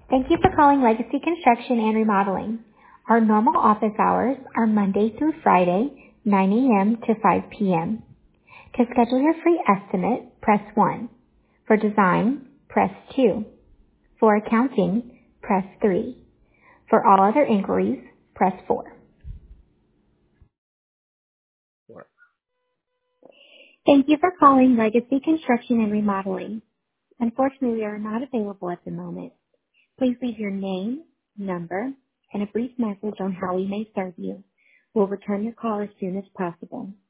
Thank you for calling Legacy Construction and Remodeling. Our normal office hours are Monday through Friday, 9 a.m. to 5 p.m. To schedule your free estimate, press 1. For design, press 2. For accounting, press 3. For all other inquiries, press 4. Thank you for calling Legacy Construction and Remodeling. Unfortunately, we are not available at the moment. Please leave your name, number, and a brief message on how we may serve you. We'll return your call as soon as possible.